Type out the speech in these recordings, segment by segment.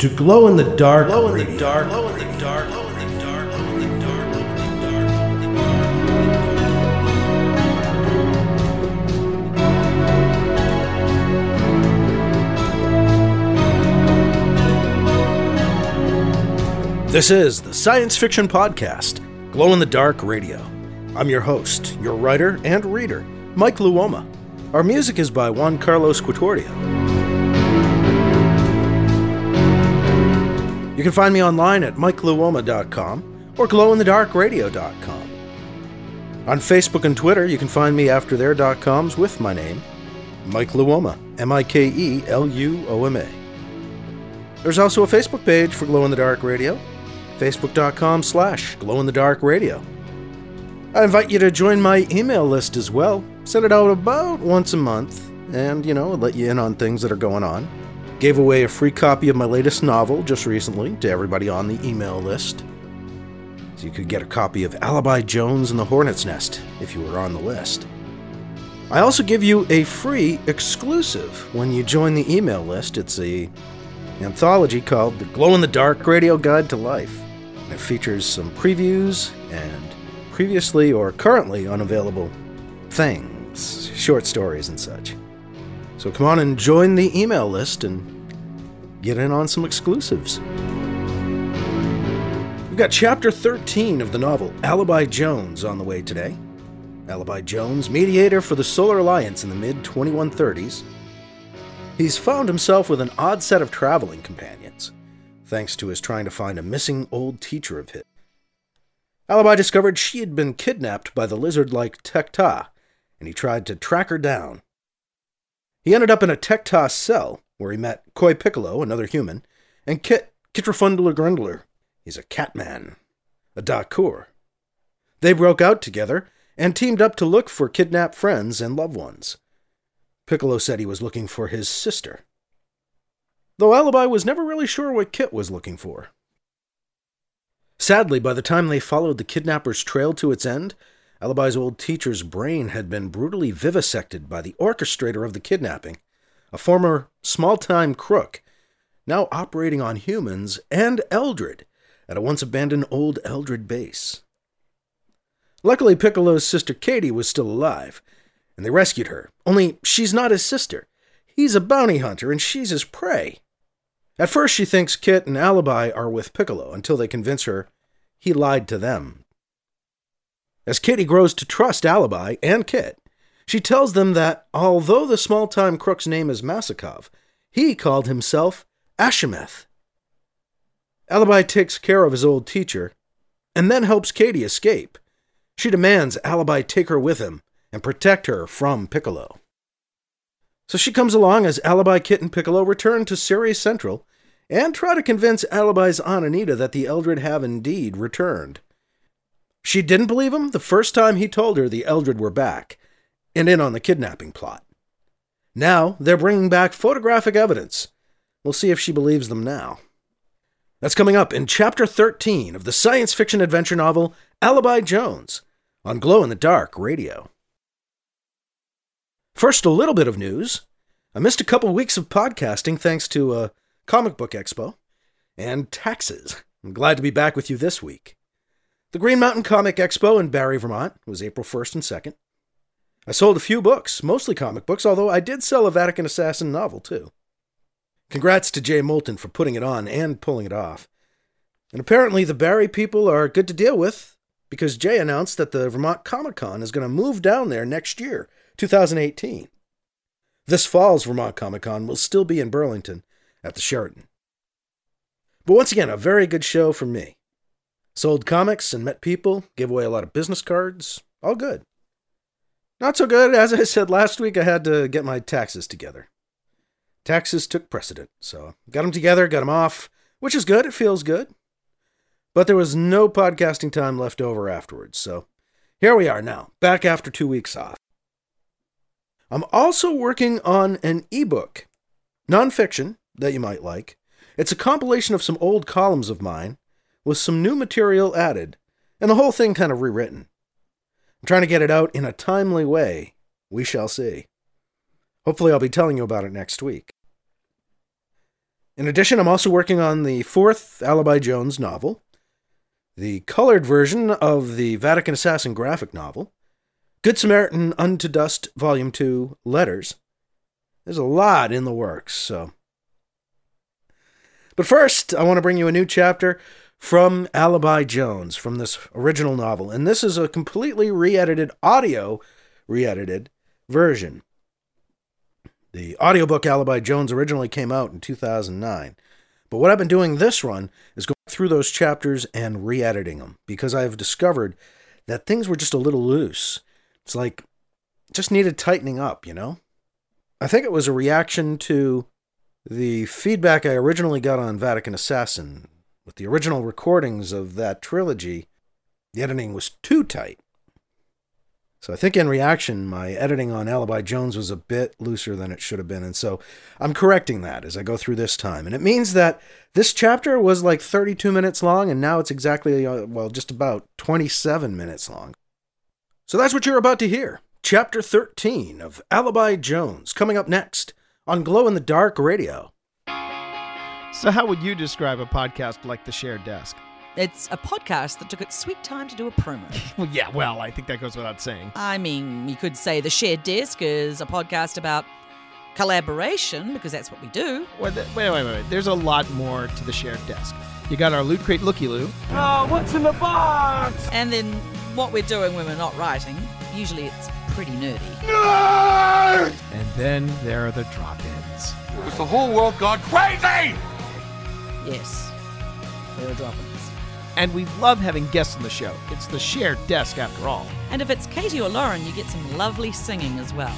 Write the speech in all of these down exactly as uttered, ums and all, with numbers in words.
to Glow in the Dark Glow in Radio. the dark, glow in the dark, glow in the dark, glow in the dark, glow in the dark. This is the Science Fiction Podcast, Glow in the Dark Radio. I'm your host, your writer and reader, Mike Luoma. Our music is by Juan Carlos Quatordio. You can find me online at mike luoma dot com or glow in the dark radio dot com. On Facebook and Twitter, you can find me after their .coms with my name, Mike Luoma, M I K E L U O M A. There's also a Facebook page for Glow in the Dark Radio, facebook.com slash glow in the dark radio. I invite you to join my email list as well. Send it out about once a month, and, you know, let you in on things that are going on. Gave away a free copy of my latest novel just recently to everybody on the email list. So you could get a copy of Alibi Jones and the Hornet's Nest if you were on the list. I also give you a free exclusive when you join the email list. It's a anthology called The Glow in the Dark Radio Guide to Life. And it features some previews and previously or currently unavailable things, short stories and such. So come on and join the email list and get in on some exclusives. We've got chapter thirteen of the novel Alibi Jones on the way today. Alibi Jones, mediator for the Solar Alliance in the mid twenty-one thirties. He's found himself with an odd set of traveling companions, thanks to his trying to find a missing old teacher of his. Alibi discovered she had been kidnapped by the lizard-like Tech-Ta, and he tried to track her down. He ended up in a Tech-Ta cell, where he met Koi Piccolo, another human, and Kit Kitrafundler Grundler. He's a catman, a Dakur. They broke out together, and teamed up to look for kidnapped friends and loved ones. Piccolo said he was looking for his sister, though Alibi was never really sure what Kit was looking for. Sadly, by the time they followed the kidnapper's trail to its end, Alibi's old teacher's brain had been brutally vivisected by the orchestrator of the kidnapping, a former small-time crook, now operating on humans and Eldred at a once-abandoned old Eldred base. Luckily, Piccolo's sister Katie was still alive, and they rescued her, only she's not his sister. He's a bounty hunter, and she's his prey. At first, she thinks Kit and Alibi are with Piccolo, until they convince her he lied to them. As Katie grows to trust Alibi and Kit, she tells them that although the small-time crook's name is Masakov, he called himself Ashimeth. Alibi takes care of his old teacher, and then helps Katie escape. She demands Alibi take her with him and protect her from Piccolo. So she comes along as Alibi, Kit, and Piccolo return to Ceres Central and try to convince Alibi's Aunt Anita that the Eldred have indeed returned. She didn't believe him the first time he told her the Eldred were back and in on the kidnapping plot. Now they're bringing back photographic evidence. We'll see if she believes them now. That's coming up in Chapter thirteen of the science fiction adventure novel Alibi Jones on Glow in the Dark Radio. First, a little bit of news. I missed a couple weeks of podcasting thanks to a comic book expo and taxes. I'm glad to be back with you this week. The Green Mountain Comic Expo in Barrie, Vermont was April first and second. I sold a few books, mostly comic books, although I did sell a Vatican Assassin novel too. Congrats to Jay Moulton for putting it on and pulling it off. And apparently the Barrie people are good to deal with, because Jay announced that the Vermont Comic Con is going to move down there next year, two thousand eighteen. This fall's Vermont Comic Con will still be in Burlington at the Sheraton. But once again, a very good show for me. Sold comics and met people, gave away a lot of business cards, all good. Not so good, as I said last week, I had to get my taxes together. Taxes took precedent, so got them together, got them off, which is good, it feels good. But there was no podcasting time left over afterwards, so here we are now, back after two weeks off. I'm also working on an ebook, nonfiction, that you might like. It's a compilation of some old columns of mine, with some new material added, and the whole thing kind of rewritten. I'm trying to get it out in a timely way. We shall see. Hopefully I'll be telling you about it next week. In addition, I'm also working on the fourth Alibi Jones novel, the colored version of the Vatican Assassin graphic novel, Good Samaritan Unto Dust Volume two, Letters. There's a lot in the works, so... But first, I want to bring you a new chapter from Alibi Jones, from this original novel. And this is a completely re-edited, audio re-edited version. The audiobook Alibi Jones originally came out in two thousand nine. But what I've been doing this run is going through those chapters and re-editing them, because I've discovered that things were just a little loose. It's like, just needed tightening up, you know? I think it was a reaction to the feedback I originally got on Vatican Assassin. With the original recordings of that trilogy, the editing was too tight. So I think in reaction, my editing on Alibi Jones was a bit looser than it should have been, and so I'm correcting that as I go through this time. And it means that this chapter was like thirty-two minutes long, and now it's exactly, uh, well, just about twenty-seven minutes long. So that's what you're about to hear. Chapter thirteen of Alibi Jones, coming up next on Glow in the Dark Radio. So how would you describe a podcast like The Shared Desk? It's a podcast that took its sweet time to do a promo. Well, yeah, well, I think that goes without saying. I mean, you could say The Shared Desk is a podcast about collaboration, because that's what we do. Wait, wait, wait, wait. There's a lot more to The Shared Desk. You got our Loot Crate Looky-Loo. Oh, what's in the box? And then what we're doing when we're not writing, usually it's pretty nerdy. Nerd! And then there are the drop-ins. Has the whole world gone crazy? Yes, there are drop-ins. And we love having guests on the show. It's The Shared Desk, after all. And if it's Katie or Lauren, you get some lovely singing as well.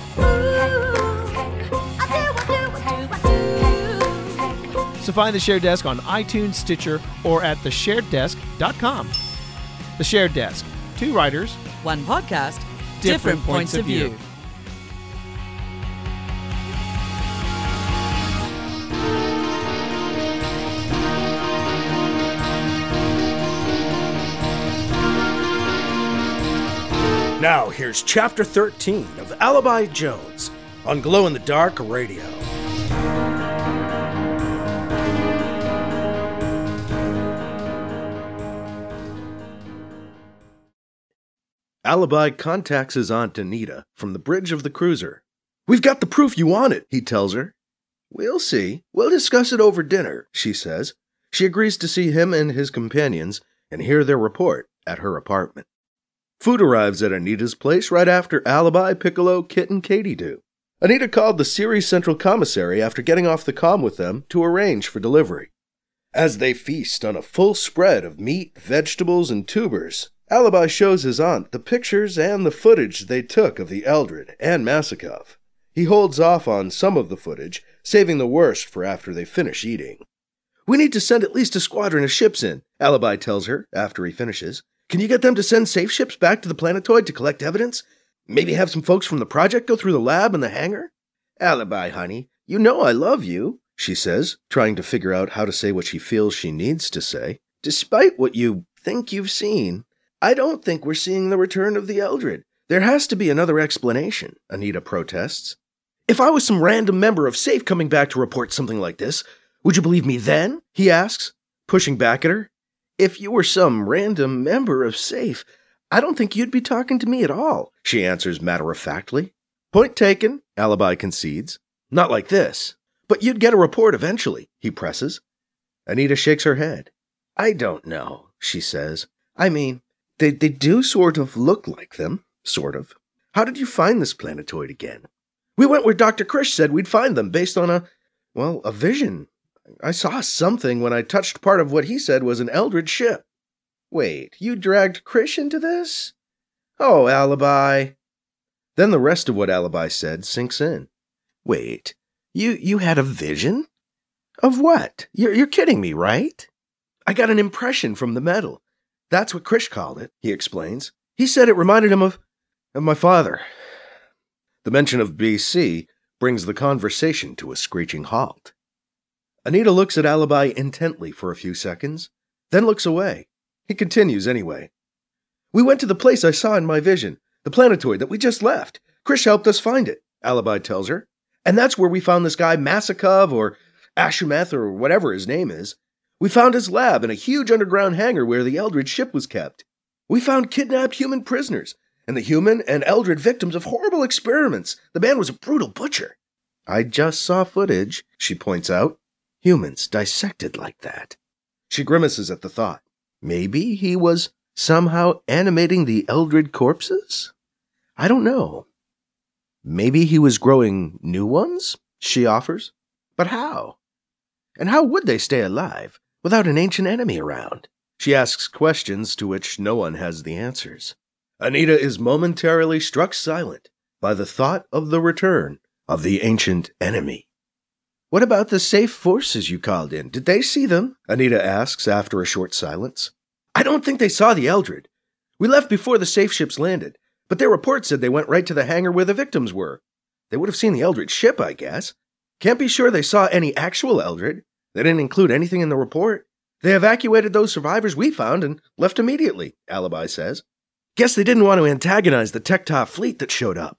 So find The Shared Desk on iTunes, Stitcher, or at the shared desk dot com. The Shared Desk. Two writers. One podcast. Different, different points, points of view. view. Now, here's Chapter thirteen of Alibi Jones on Glow in the Dark Radio. Alibi contacts his aunt Anita from the bridge of the cruiser. "We've got the proof you wanted," he tells her. "We'll see. We'll discuss it over dinner," she says. She agrees to see him and his companions and hear their report at her apartment. Food arrives at Anita's place right after Alibi, Piccolo, Kit, and Katie do. Anita called the Ceres Central Commissary after getting off the comm with them to arrange for delivery. As they feast on a full spread of meat, vegetables, and tubers, Alibi shows his aunt the pictures and the footage they took of the Eldred and Masikov. He holds off on some of the footage, saving the worst for after they finish eating. "We need to send at least a squadron of ships in," Alibi tells her after he finishes. "Can you get them to send safe ships back to the planetoid to collect evidence? Maybe have some folks from the project go through the lab and the hangar?" "Alibi, honey, you know I love you," she says, trying to figure out how to say what she feels she needs to say. "Despite what you think you've seen, I don't think we're seeing the return of the Eldred. There has to be another explanation," Anita protests. "If I was some random member of SAFE coming back to report something like this, would you believe me then?" he asks, pushing back at her. "If you were some random member of SAFE, I don't think you'd be talking to me at all," she answers matter-of-factly. "Point taken," Alibi concedes. "Not like this. But you'd get a report eventually," he presses. Anita shakes her head. "I don't know," she says. "I mean, they, they do sort of look like them, sort of. How did you find this planetoid again?" "We went where Doctor Krish said we'd find them based on a, well, a vision. I saw something when I touched part of what he said was an Eldred ship." "Wait, you dragged Krish into this?" "Oh, Alibi." Then the rest of what Alibi said sinks in. "Wait, you you had a vision? Of what? You're, you're kidding me, right?" "I got an impression from the metal. That's what Krish called it," he explains. "He said it reminded him of, of my father." The mention of B C brings the conversation to a screeching halt. Anita looks at Alibi intently for a few seconds, then looks away. He continues anyway. "We went to the place I saw in my vision, the planetoid that we just left. Krish helped us find it," Alibi tells her. "And that's where we found this guy Masikov, or Ashimeth or whatever his name is. We found his lab in a huge underground hangar where the Eldred ship was kept. We found kidnapped human prisoners, and the human and Eldred victims of horrible experiments. The man was a brutal butcher. I just saw footage, she points out. Humans dissected like that. She grimaces at the thought. Maybe he was somehow animating the Eldred corpses? I don't know. Maybe he was growing new ones, she offers. But how? And how would they stay alive without an ancient enemy around? She asks questions to which no one has the answers. Anita is momentarily struck silent by the thought of the return of the ancient enemy. What about the safe forces you called in? Did they see them? Anita asks after a short silence. I don't think they saw the Eldred. We left before the safe ships landed, but their report said they went right to the hangar where the victims were. They would have seen the Eldred ship, I guess. Can't be sure they saw any actual Eldred. They didn't include anything in the report. They evacuated those survivors we found and left immediately, Alibi says. Guess they didn't want to antagonize the Tecta fleet that showed up.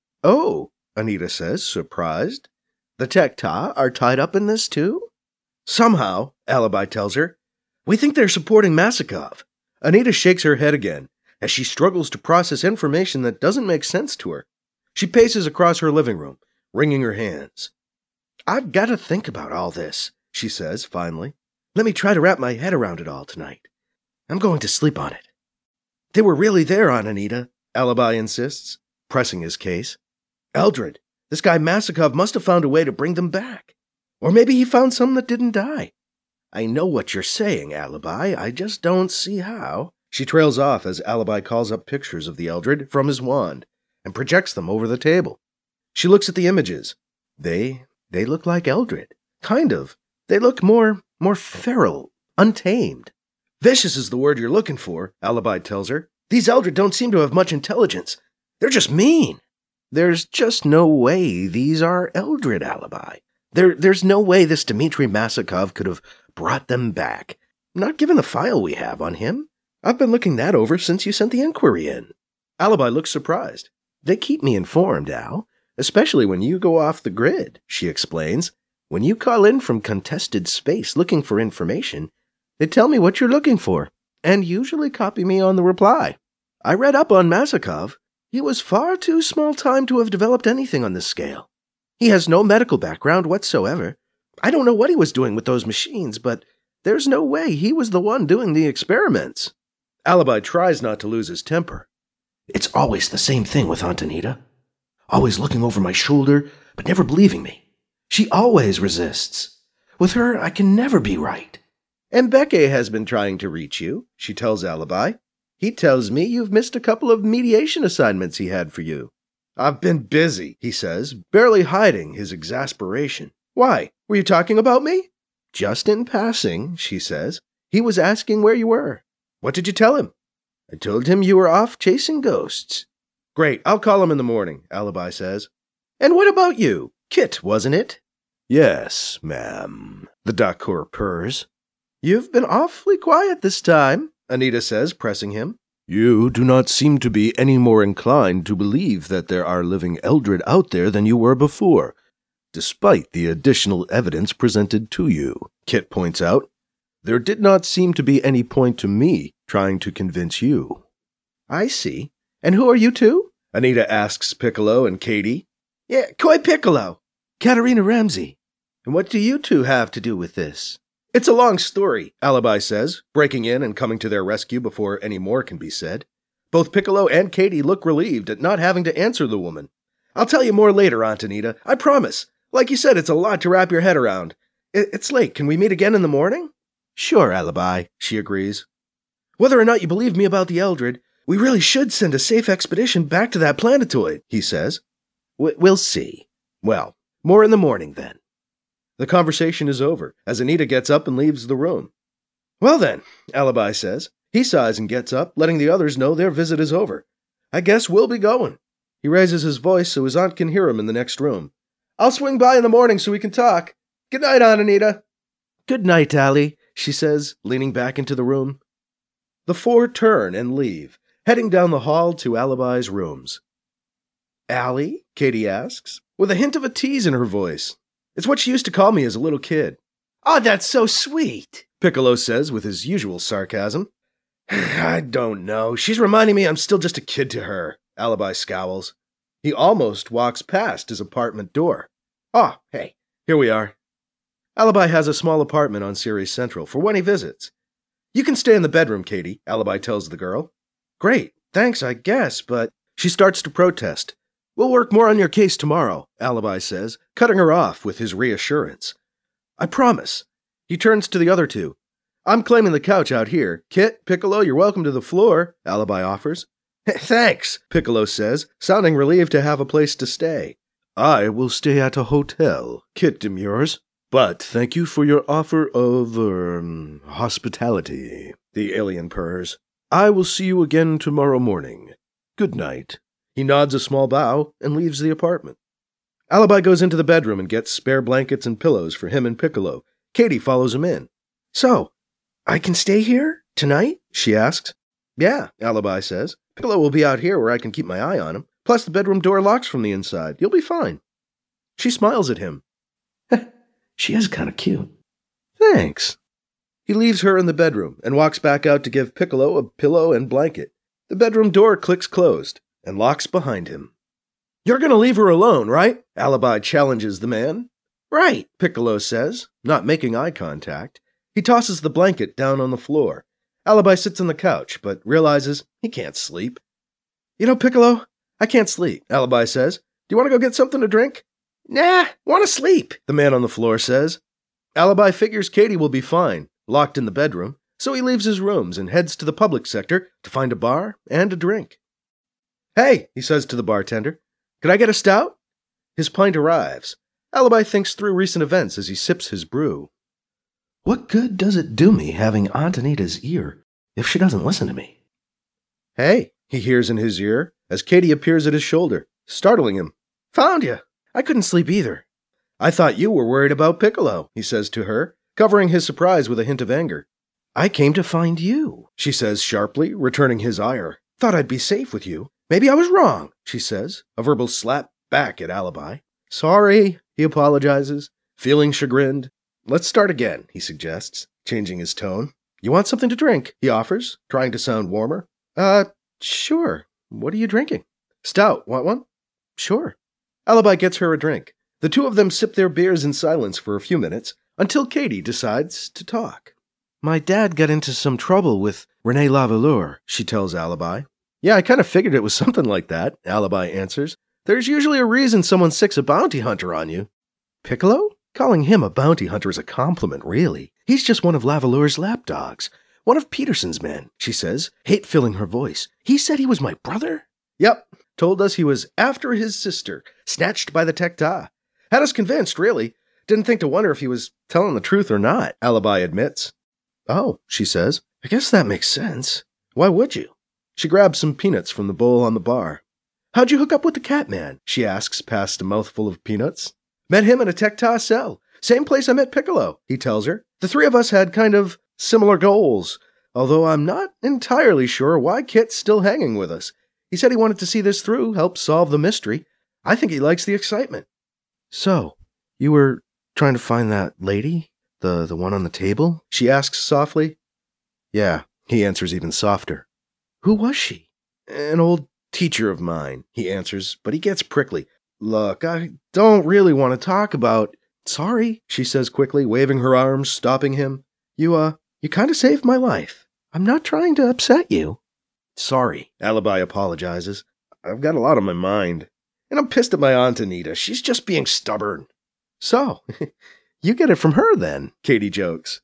Oh, Anita says, surprised. The Tecta are tied up in this too? Somehow, Alibi tells her, we think they're supporting Masikov. Anita shakes her head again as she struggles to process information that doesn't make sense to her. She paces across her living room, wringing her hands. I've got to think about all this, she says finally. Let me try to wrap my head around it all tonight. I'm going to sleep on it. They were really there, Aunt Anita, Alibi insists, pressing his case. Eldred, this guy Masikov must have found a way to bring them back. Or maybe he found some that didn't die. I know what you're saying, Alibi. I just don't see how. She trails off as Alibi calls up pictures of the Eldred from his wand and projects them over the table. She looks at the images. They, they look like Eldred. Kind of. They look more, more feral, untamed. Vicious is the word you're looking for, Alibi tells her. These Eldred don't seem to have much intelligence. They're just mean. There's just no way these are Eldred, Alibi. There, there's no way this Dmitri Masikov could have brought them back. Not given the file we have on him. I've been looking that over since you sent the inquiry in. Alibi looks surprised. They keep me informed, Al, especially when you go off the grid, she explains. When you call in from contested space looking for information, they tell me what you're looking for, and usually copy me on the reply. I read up on Masikov. He was far too small time to have developed anything on this scale. He has no medical background whatsoever. I don't know what he was doing with those machines, but there's no way he was the one doing the experiments. Alibi tries not to lose his temper. It's always the same thing with Aunt Anita. Always looking over my shoulder, but never believing me. She always resists. With her, I can never be right. And Becky has been trying to reach you, she tells Alibi. He tells me you've missed a couple of mediation assignments he had for you. I've been busy, he says, barely hiding his exasperation. Why? Were you talking about me? Just in passing, she says. He was asking where you were. What did you tell him? I told him you were off chasing ghosts. Great, I'll call him in the morning, Alibi says. And what about you? Kit, wasn't it? Yes, ma'am, the Dakur purrs. You've been awfully quiet this time, Anita says, pressing him. You do not seem to be any more inclined to believe that there are living Eldred out there than you were before, despite the additional evidence presented to you, Kit points out. There did not seem to be any point to me trying to convince you. I see. And who are you two? Anita asks Piccolo and Katie. Yeah, Koi Piccolo. Katerina Ramsey. And what do you two have to do with this? It's a long story, Alibi says, breaking in and coming to their rescue before any more can be said. Both Piccolo and Katie look relieved at not having to answer the woman. I'll tell you more later, Aunt Anita. I promise. Like you said, it's a lot to wrap your head around. It's late. Can we meet again in the morning? Sure, Alibi, she agrees. Whether or not you believe me about the Eldred, we really should send a safe expedition back to that planetoid, he says. W- we'll see. Well, more in the morning then. The conversation is over, as Anita gets up and leaves the room. Well then, Alibi says. He sighs and gets up, letting the others know their visit is over. I guess we'll be going. He raises his voice so his aunt can hear him in the next room. I'll swing by in the morning so we can talk. Good night, Aunt Anita. Good night, Allie, she says, leaning back into the room. The four turn and leave, heading down the hall to Alibi's rooms. Allie? Katie asks, with a hint of a tease in her voice. It's what she used to call me as a little kid. Oh, that's so sweet, Piccolo says with his usual sarcasm. I don't know. She's reminding me I'm still just a kid to her, Alibi scowls. He almost walks past his apartment door. Oh, hey, here we are. Alibi has a small apartment on Ceres Central for when he visits. You can stay in the bedroom, Katie, Alibi tells the girl. Great, thanks, I guess, but she starts to protest. We'll work more on your case tomorrow, Alibi says, cutting her off with his reassurance. I promise. He turns to the other two. I'm claiming the couch out here. Kit, Piccolo, you're welcome to the floor, Alibi offers. Thanks, Piccolo says, sounding relieved to have a place to stay. I will stay at a hotel, Kit demurs. But thank you for your offer of, um, hospitality, the alien purrs. I will see you again tomorrow morning. Good night. He nods a small bow and leaves the apartment. Alibi goes into the bedroom and gets spare blankets and pillows for him and Piccolo. Katie follows him in. So, I can stay here tonight? She asks. Yeah, Alibi says. Piccolo will be out here where I can keep my eye on him. Plus the bedroom door locks from the inside. You'll be fine. She smiles at him. She is kind of cute. Thanks. He leaves her in the bedroom and walks back out to give Piccolo a pillow and blanket. The bedroom door clicks closed and locks behind him. You're going to leave her alone, right? Alibi challenges the man. Right, Piccolo says, not making eye contact. He tosses the blanket down on the floor. Alibi sits on the couch, but realizes he can't sleep. You know, Piccolo, I can't sleep, Alibi says. Do you want to go get something to drink? Nah, want to sleep, the man on the floor says. Alibi figures Katie will be fine, locked in the bedroom, so he leaves his rooms and heads to the public sector to find a bar and a drink. Hey, he says to the bartender, could I get a stout? His pint arrives. Alibi thinks through recent events as he sips his brew. What good does it do me having Aunt Anita's ear if she doesn't listen to me? Hey, he hears in his ear as Katie appears at his shoulder, startling him. Found you. I couldn't sleep either. I thought you were worried about Piccolo, he says to her, covering his surprise with a hint of anger. I came to find you, she says sharply, returning his ire. Thought I'd be safe with you. Maybe I was wrong, she says, a verbal slap back at Alibi. Sorry, he apologizes, feeling chagrined. Let's start again, he suggests, changing his tone. You want something to drink, he offers, trying to sound warmer. Uh, sure. What are you drinking? Stout, want one? Sure. Alibi gets her a drink. The two of them sip their beers in silence for a few minutes, until Katie decides to talk. My dad got into some trouble with Renee Lavallure, she tells Alibi. Yeah, I kind of figured it was something like that, Alibi answers. There's usually a reason someone sicks a bounty hunter on you. Piccolo? Calling him a bounty hunter is a compliment, really. He's just one of Lavallure's lapdogs. One of Peterson's men, she says, hate filling her voice. He said he was my brother? Yep. Told us he was after his sister, snatched by the Tecta. Had us convinced, really. Didn't think to wonder if he was telling the truth or not, Alibi admits. Oh, she says, I guess that makes sense. Why would you? She grabs some peanuts from the bowl on the bar. How'd you hook up with the Catman? She asks past a mouthful of peanuts. Met him in a Tecta cell. Same place I met Piccolo, he tells her. The three of us had kind of similar goals, although I'm not entirely sure why Kit's still hanging with us. He said he wanted to see this through, help solve the mystery. I think he likes the excitement. So, you were trying to find that lady? The the one on the table? She asks softly. Yeah, he answers even softer. Who was she? An old teacher of mine, he answers, but he gets prickly. Look, I don't really want to talk about... Sorry, she says quickly, waving her arms, stopping him. You, uh, you kind of saved my life. I'm not trying to upset you. Sorry, Alibi apologizes. I've got a lot on my mind. And I'm pissed at my Aunt Anita. She's just being stubborn. So, you get it from her then, Katie jokes.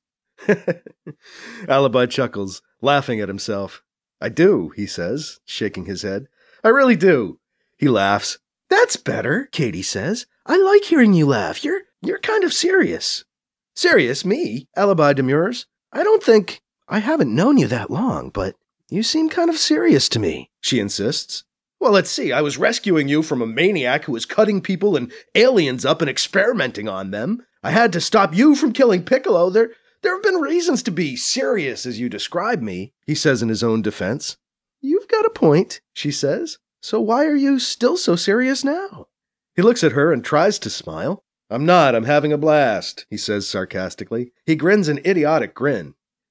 Alibi chuckles, laughing at himself. I do, he says, shaking his head. I really do. He laughs. That's better, Katie says. I like hearing you laugh. You're, you're kind of serious. Serious, me? Alibi demurs. I don't think... I haven't known you that long, but you seem kind of serious to me, she insists. Well, let's see. I was rescuing you from a maniac who was cutting people and aliens up and experimenting on them. I had to stop you from killing Piccolo. There, there have been reasons to be serious as you describe me, he says in his own defense. You've got a point, she says. So why are you still so serious now? He looks at her and tries to smile. I'm not, I'm having a blast, he says sarcastically. He grins an idiotic grin.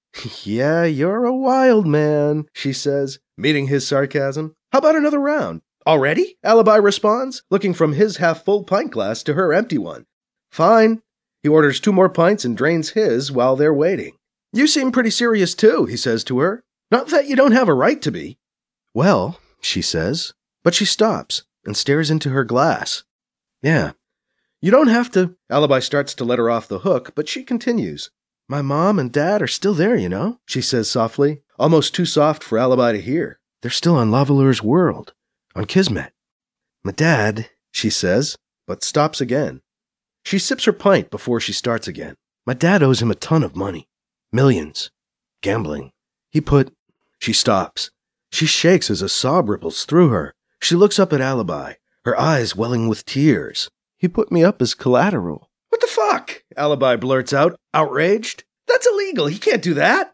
Yeah, you're a wild man, she says, meeting his sarcasm. How about another round? Already? Alibi responds, looking from his half-full pint glass to her empty one. Fine. He orders two more pints and drains his while they're waiting. You seem pretty serious too, he says to her. Not that you don't have a right to be. Well, she says, but she stops and stares into her glass. Yeah. You don't have to. Alibi starts to let her off the hook, but she continues. My mom and dad are still there, you know, she says softly, almost too soft for Alibi to hear. They're still on Lavalur's world, on Kismet. My dad, she says, but stops again. She sips her pint before she starts again. My dad owes him a ton of money. Millions. Gambling. He put... She stops. She shakes as a sob ripples through her. She looks up at Alibi, her eyes welling with tears. He put me up as collateral. What the fuck? Alibi blurts out, outraged. That's illegal. He can't do that.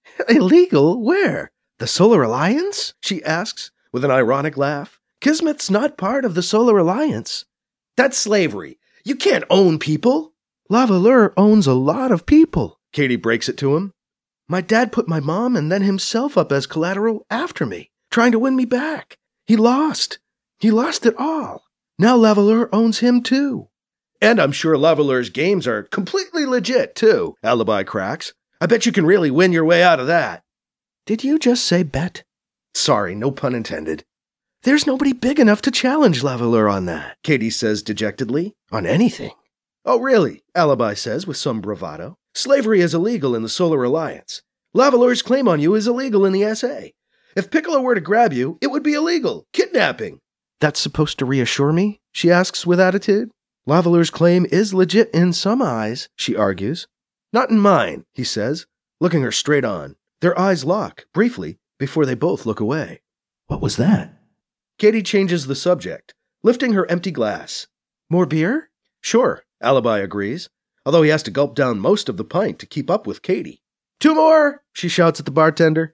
Illegal? Where? The Solar Alliance? She asks, with an ironic laugh. Kismet's not part of the Solar Alliance. That's slavery. You can't own people. Lavalur owns a lot of people. Katie breaks it to him. My dad put my mom and then himself up as collateral after me, trying to win me back. He lost. He lost it all. Now Lavalur owns him too. And I'm sure Lavalur's games are completely legit too, Alibi cracks. I bet you can really win your way out of that. Did you just say bet? Sorry, no pun intended. There's nobody big enough to challenge Lavalur on that, Katie says dejectedly. On anything. Oh, really? Alibi says with some bravado. Slavery is illegal in the Solar Alliance. Lavalur's claim on you is illegal in the S A. If Piccolo were to grab you, it would be illegal. Kidnapping. That's supposed to reassure me? She asks with attitude. Lavalur's claim is legit in some eyes, she argues. Not in mine, he says, looking her straight on. Their eyes lock, briefly, before they both look away. What was that? Katie changes the subject, lifting her empty glass. More beer? Sure, Alibi agrees, although he has to gulp down most of the pint to keep up with Katie. Two more, she shouts at the bartender.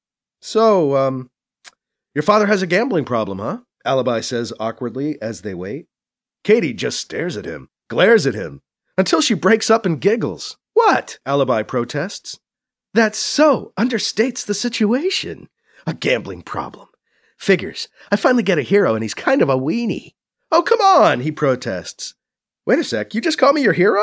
So, um, your father has a gambling problem, huh? Alibi says awkwardly as they wait. Katie just stares at him, glares at him, until she breaks up and giggles. What? Alibi protests. That so understates the situation. A gambling problem. Figures. I finally get a hero and he's kind of a weenie. Oh, come on, he protests. Wait a sec, you just call me your hero?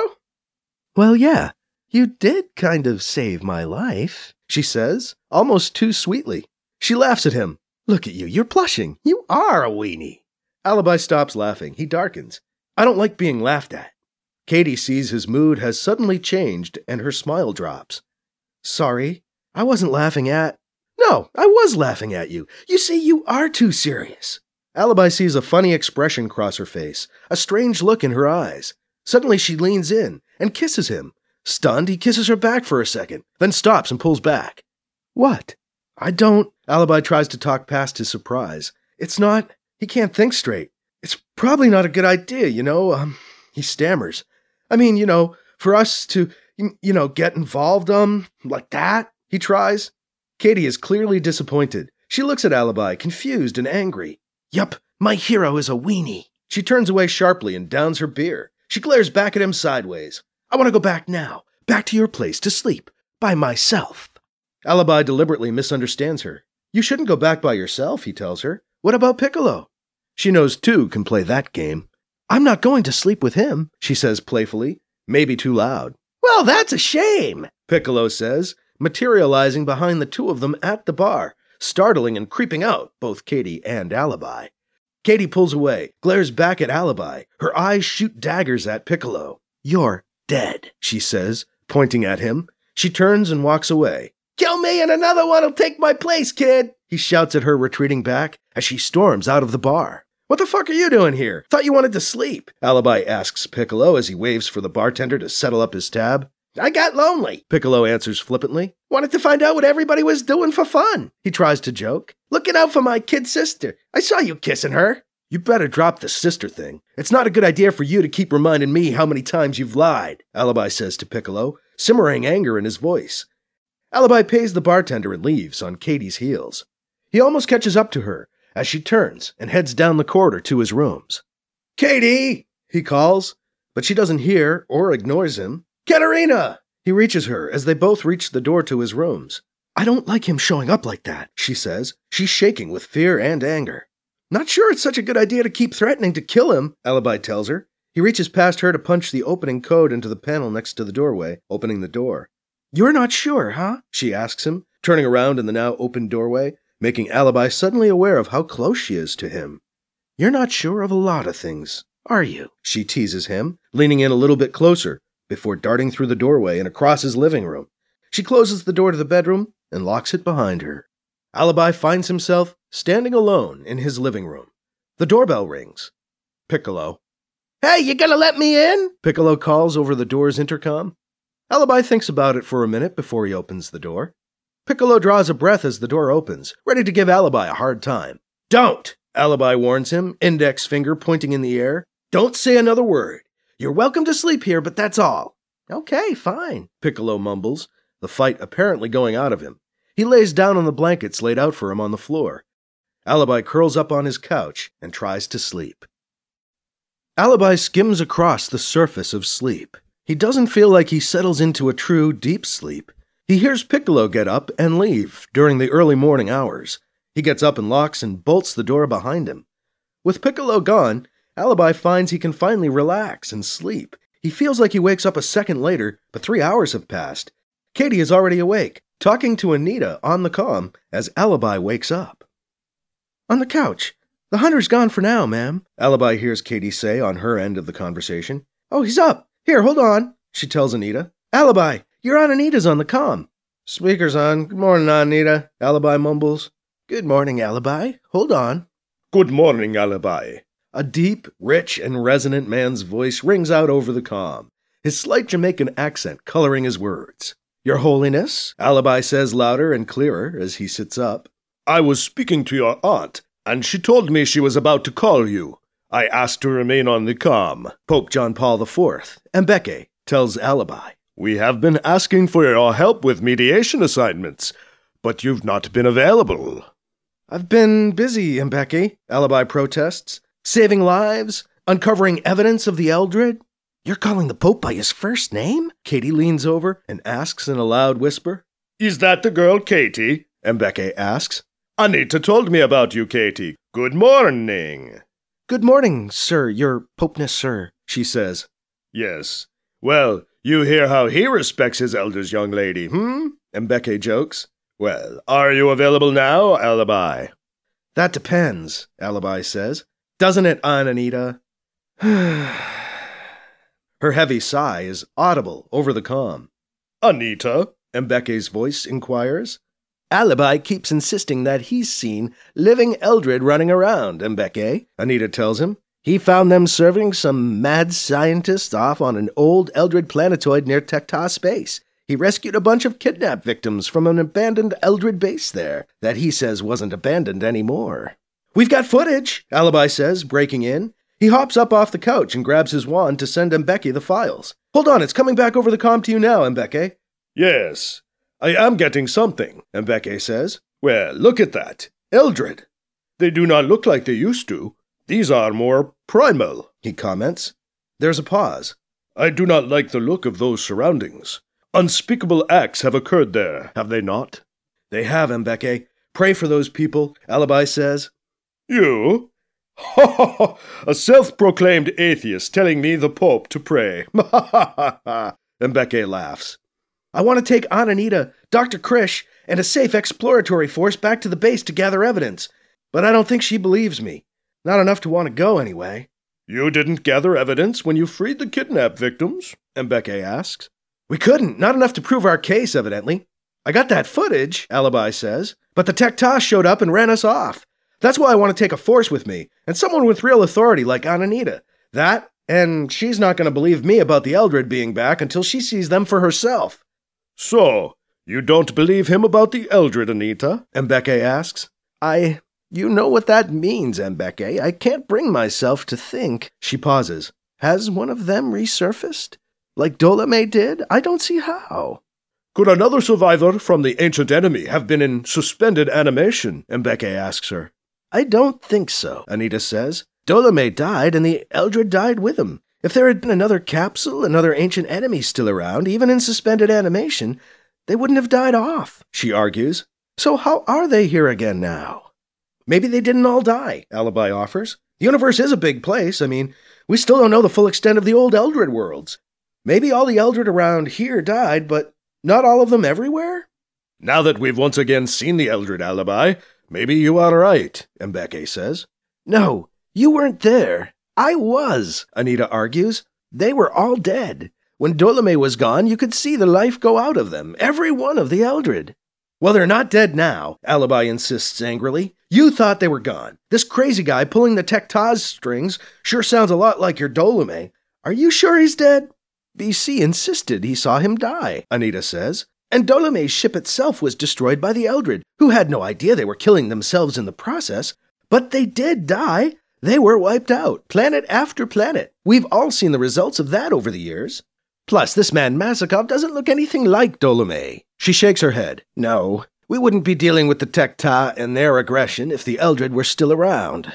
Well, yeah, you did kind of save my life, she says, almost too sweetly. She laughs at him. Look at you, you're blushing. You are a weenie. Alibi stops laughing. He darkens. I don't like being laughed at. Katie sees his mood has suddenly changed and her smile drops. Sorry, I wasn't laughing at... No, I was laughing at you. You see, you are too serious. Alibi sees a funny expression cross her face, a strange look in her eyes. Suddenly she leans in and kisses him. Stunned, he kisses her back for a second, then stops and pulls back. What? I don't... Alibi tries to talk past his surprise. It's not... He can't think straight. It's probably not a good idea, you know, um, he stammers. I mean, you know, for us to, you know, get involved, um, like that, he tries. Katie is clearly disappointed. She looks at Alibi, confused and angry. Yup, my hero is a weenie. She turns away sharply and downs her beer. She glares back at him sideways. I want to go back now, back to your place to sleep, by myself. Alibi deliberately misunderstands her. You shouldn't go back by yourself, he tells her. What about Piccolo? She knows two can play that game. I'm not going to sleep with him, she says playfully, maybe too loud. Well, that's a shame, Piccolo says, materializing behind the two of them at the bar, startling and creeping out both Katie and Alibi. Katie pulls away, glares back at Alibi. Her eyes shoot daggers at Piccolo. You're dead, she says, pointing at him. She turns and walks away. Kill me and another one will take my place, kid, he shouts at her, retreating back as she storms out of the bar. What the fuck are you doing here? Thought you wanted to sleep, Alibi asks Piccolo as he waves for the bartender to settle up his tab. I got lonely, Piccolo answers flippantly. Wanted to find out what everybody was doing for fun, he tries to joke. Looking out for my kid sister. I saw you kissing her. You better drop the sister thing. It's not a good idea for you to keep reminding me how many times you've lied, Alibi says to Piccolo, simmering anger in his voice. Alibi pays the bartender and leaves on Katie's heels. He almost catches up to her as she turns and heads down the corridor to his rooms. Katie, he calls, but she doesn't hear or ignores him. Katerina! He reaches her as they both reach the door to his rooms. I don't like him showing up like that, she says. She's shaking with fear and anger. Not sure it's such a good idea to keep threatening to kill him, Alibi tells her. He reaches past her to punch the opening code into the panel next to the doorway, opening the door. You're not sure, huh? She asks him, turning around in the now open doorway, making Alibi suddenly aware of how close she is to him. You're not sure of a lot of things, are you? She teases him, leaning in a little bit closer, before darting through the doorway and across his living room. She closes the door to the bedroom and locks it behind her. Alibi finds himself standing alone in his living room. The doorbell rings. Piccolo. Hey, you gonna let me in? Piccolo calls over the door's intercom. Alibi thinks about it for a minute before he opens the door. Piccolo draws a breath as the door opens, ready to give Alibi a hard time. Don't! Alibi warns him, index finger pointing in the air. Don't say another word. You're welcome to sleep here, but that's all. Okay, fine, Piccolo mumbles, the fight apparently going out of him. He lays down on the blankets laid out for him on the floor. Alibi curls up on his couch and tries to sleep. Alibi skims across the surface of sleep. He doesn't feel like he settles into a true deep sleep. He hears Piccolo get up and leave during the early morning hours. He gets up and locks and bolts the door behind him. With Piccolo gone, Alibi finds he can finally relax and sleep. He feels like he wakes up a second later, but three hours have passed. Katie is already awake, talking to Anita on the comm as Alibi wakes up. On the couch. The hunter's gone for now, ma'am, Alibi hears Katie say on her end of the conversation. Oh, he's up. Here, hold on, she tells Anita. Alibi, your Aunt Anita's on the comm. Speaker's on. Good morning, Anita, Alibi mumbles. Good morning, Alibi. Hold on. Good morning, Alibi. A deep, rich, and resonant man's voice rings out over the comm, his slight Jamaican accent coloring his words. Your Holiness, Alibi says louder and clearer as he sits up. I was speaking to your aunt, and she told me she was about to call you. I asked to remain on the comm. Pope John Paul the Fourth, Mbeke, tells Alibi. We have been asking for your help with mediation assignments, but you've not been available. I've been busy, Mbeke, Alibi protests. Saving lives? Uncovering evidence of the Eldred? You're calling the Pope by his first name? Katie leans over and asks in a loud whisper. Is that the girl Katie? Mbeke asks. Anita told me about you, Katie. Good morning. Good morning, sir, your Popeness, sir, she says. Yes. Well, you hear how he respects his elders, young lady, hmm? Mbeke jokes. Well, are you available now, Alibi? That depends, Alibi says. Doesn't it, Aunt Anita? Her heavy sigh is audible over the comm. Anita? Mbeke's voice inquires. Alibi keeps insisting that he's seen living Eldred running around, Mbeke, Anita tells him. He found them serving some mad scientists off on an old Eldred planetoid near Tecta Space. He rescued a bunch of kidnap victims from an abandoned Eldred base there that he says wasn't abandoned anymore. We've got footage, Alibi says, breaking in. He hops up off the couch and grabs his wand to send Mbeke the files. Hold on, it's coming back over the comm to you now, Mbeke. Yes, I am getting something, Mbeke says. Well, look at that. Eldred. They do not look like they used to. These are more primal, he comments. There's a pause. I do not like the look of those surroundings. Unspeakable acts have occurred there, have they not? They have, Mbeke. Pray for those people, Alibi says. You? Ha ha ha! A self-proclaimed atheist telling me the Pope to pray. Ha ha ha ha! Mbeke laughs. I want to take Aunt Anita, Doctor Krish, and a safe exploratory force back to the base to gather evidence. But I don't think she believes me. Not enough to want to go anyway. You didn't gather evidence when you freed the kidnap victims? Mbeke asks. We couldn't. Not enough to prove our case, evidently. I got that footage, Alibi says, but the Tecta showed up and ran us off. That's why I want to take a force with me, and someone with real authority like Aunt Anita. That, and she's not going to believe me about the Eldred being back until she sees them for herself. So, you don't believe him about the Eldred, Anita? Mbeke asks. I... You know what that means, Mbeke. I can't bring myself to think. She pauses. Has one of them resurfaced? Like Dolame did? I don't see how. Could another survivor from the ancient enemy have been in suspended animation? Mbeke asks her. I don't think so, Anita says. Dolame died and the Eldred died with him. If there had been another capsule, another ancient enemy still around, even in suspended animation, they wouldn't have died off, she argues. So how are they here again now? Maybe they didn't all die, Alibi offers. The universe is a big place. I mean, we still don't know the full extent of the old Eldred worlds. Maybe all the Eldred around here died, but not all of them everywhere? Now that we've once again seen the Eldred, Alibi, maybe you are right, Mbeke says. No, you weren't there. I was, Anita argues. They were all dead. When Dolome was gone, you could see the life go out of them, every one of the Eldred. Well, they're not dead now, Alibi insists angrily. You thought they were gone. This crazy guy pulling the Tectaz strings sure sounds a lot like your Dolome. Are you sure he's dead? B C insisted he saw him die, Anita says. And Dolome's ship itself was destroyed by the Eldred, who had no idea they were killing themselves in the process. But they did die. They were wiped out, planet after planet. We've all seen the results of that over the years. Plus, this man Masakov doesn't look anything like Dolome. She shakes her head. No, we wouldn't be dealing with the Tecta and their aggression if the Eldred were still around.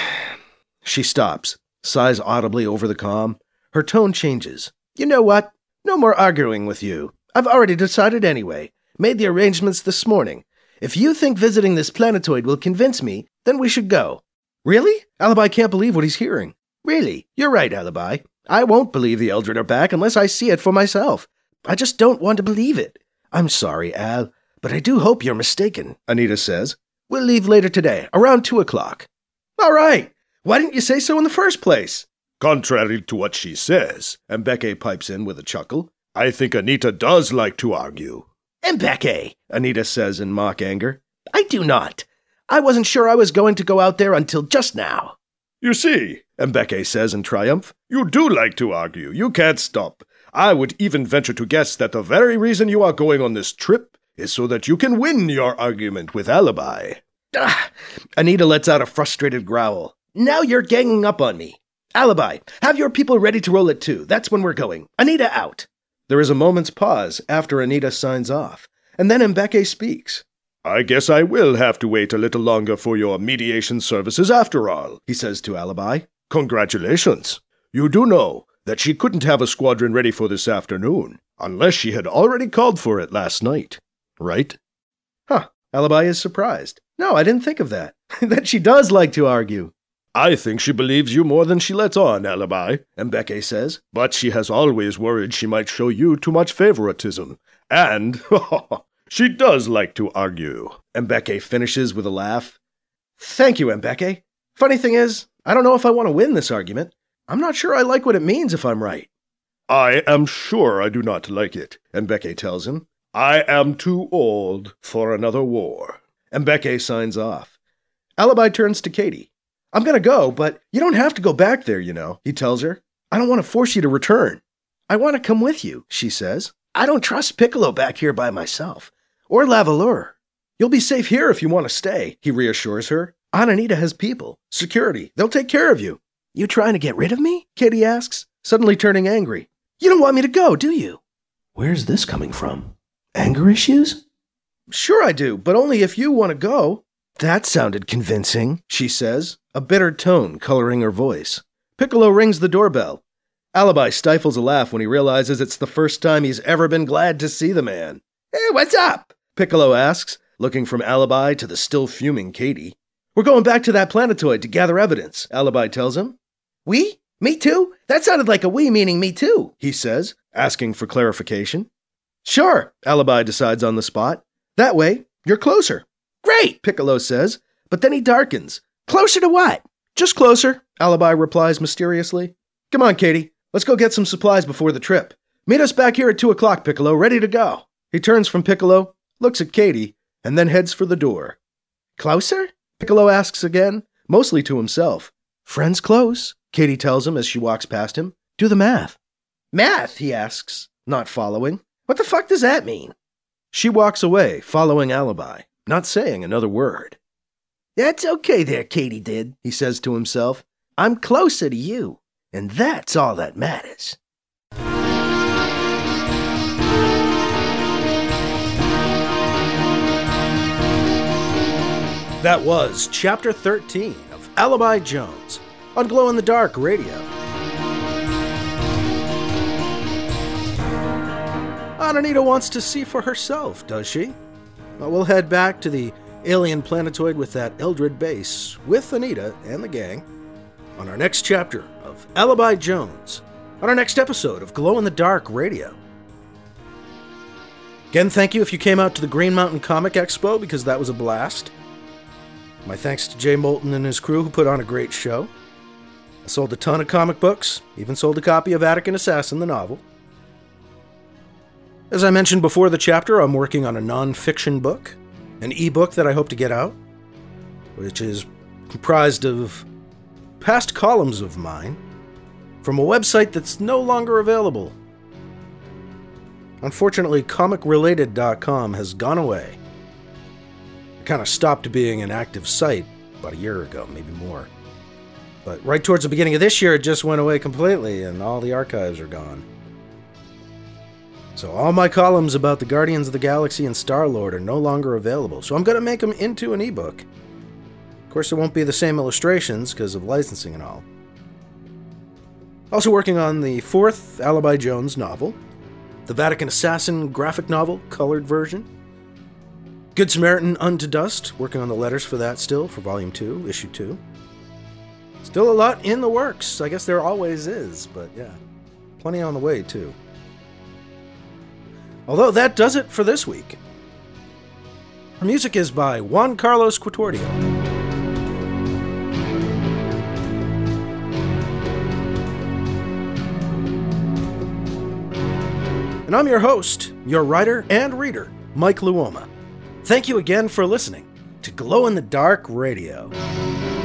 She stops, sighs audibly over the comm. Her tone changes. You know what? No more arguing with you. I've already decided anyway. Made the arrangements this morning. If you think visiting this planetoid will convince me, then we should go. Really? Alibi can't believe what he's hearing. Really? You're right, Alibi. I won't believe the Eldred are back unless I see it for myself. I just don't want to believe it. I'm sorry, Al, but I do hope you're mistaken, Anita says. We'll leave later today, around two o'clock. All right. Why didn't you say so in the first place? Contrary to what she says, Mbeke pipes in with a chuckle, I think Anita does like to argue. Mbeke, Anita says in mock anger. I do not. I wasn't sure I was going to go out there until just now. You see, Mbeke says in triumph, you do like to argue. You can't stop. I would even venture to guess that the very reason you are going on this trip is so that you can win your argument with Alibi. Ah, Anita lets out a frustrated growl. Now you're ganging up on me. Alibi, have your people ready to roll it too. That's when we're going. Anita out. There is a moment's pause after Anita signs off, and then Mbeke speaks. I guess I will have to wait a little longer for your mediation services after all, he says to Alibi. Congratulations. You do know that she couldn't have a squadron ready for this afternoon, unless she had already called for it last night, right? Huh. Alibi is surprised. No, I didn't think of that. That she does like to argue. I think she believes you more than she lets on, Alibi, Mbeke says, but she has always worried she might show you too much favoritism. And, she does like to argue. Mbeke finishes with a laugh. Thank you, Mbeke. Funny thing is, I don't know if I want to win this argument. I'm not sure I like what it means if I'm right. I am sure I do not like it, Mbeke tells him. I am too old for another war. Mbeke signs off. Alibi turns to Katie. I'm going to go, but you don't have to go back there, you know, he tells her. I don't want to force you to return. I want to come with you, she says. I don't trust Piccolo back here by myself. Or Lavalure. You'll be safe here if you want to stay, he reassures her. Aunt Anita has people, security. They'll take care of you. You trying to get rid of me? Katie asks, suddenly turning angry. You don't want me to go, do you? Where's this coming from? Anger issues? Sure I do, but only if you want to go. That sounded convincing, she says, a bitter tone coloring her voice. Piccolo rings the doorbell. Alibi stifles a laugh when he realizes it's the first time he's ever been glad to see the man. Hey, what's up? Piccolo asks, looking from Alibi to the still fuming Katie. We're going back to that planetoid to gather evidence, Alibi tells him. We? Me too? That sounded like a we meaning me too, he says, asking for clarification. Sure, Alibi decides on the spot. That way, you're closer. Great, Piccolo says, but then he darkens. Closer to what? Just closer, Alibi replies mysteriously. Come on, Katie, let's go get some supplies before the trip. Meet us back here at two o'clock, Piccolo, ready to go. He turns from Piccolo, looks at Katie, and then heads for the door. Closer? Piccolo asks again, mostly to himself. Friends close, Katie tells him as she walks past him. Do the math. Math, he asks, not following. What the fuck does that mean? She walks away, following Alibi, not saying another word. That's okay there, Katie did, he says to himself. I'm closer to you, and that's all that matters. That was Chapter thirteen of Alibi Jones on Glow in the Dark Radio. Aunt Anita wants to see for herself, does she? Well, we'll head back to the alien planetoid with that Eldred base, with Anita and the gang, on our next chapter of Alibi Jones, on our next episode of Glow in the Dark Radio. Again, thank you if you came out to the Green Mountain Comic Expo, because that was a blast. My thanks to Jay Moulton and his crew, who put on a great show. I sold a ton of comic books, even sold a copy of Attic and Assassin, the novel. As I mentioned before the chapter, I'm working on a non-fiction book, an e-book that I hope to get out, which is comprised of past columns of mine from a website that's no longer available. Unfortunately, comic related dot com has gone away. It kind of stopped being an active site about a year ago, maybe more. But right towards the beginning of this year, it just went away completely, and all the archives are gone. So all my columns about the Guardians of the Galaxy and Star-Lord are no longer available, so I'm going to make them into an ebook. Of course, it won't be the same illustrations because of licensing and all. Also working on the fourth Alibi Jones novel, the Vatican Assassin graphic novel, colored version. Good Samaritan Unto Dust, working on the letters for that still, for Volume two, Issue two. Still a lot in the works. I guess there always is, but yeah. Plenty on the way, too. Although that does it for this week. Our music is by Juan Carlos Quatordio. And I'm your host, your writer and reader, Mike Luoma. Thank you again for listening to Glow in the Dark Radio.